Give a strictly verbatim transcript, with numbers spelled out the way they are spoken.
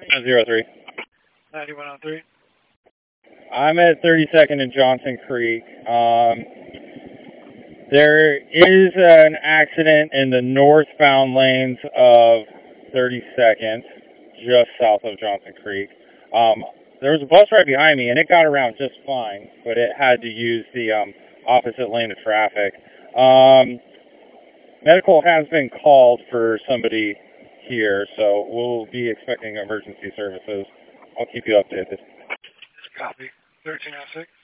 zero three. ninety-one oh three. I'm at thirty-second and Johnson Creek. Um, there is an accident in the northbound lanes of thirty-second, just south of Johnson Creek. Um, there was a bus right behind me, and it got around just fine, but it had to use the um, opposite lane of traffic. Um, medical has been called for somebody here, so we'll be expecting emergency services. I'll keep you updated. Copy. thirteen oh six.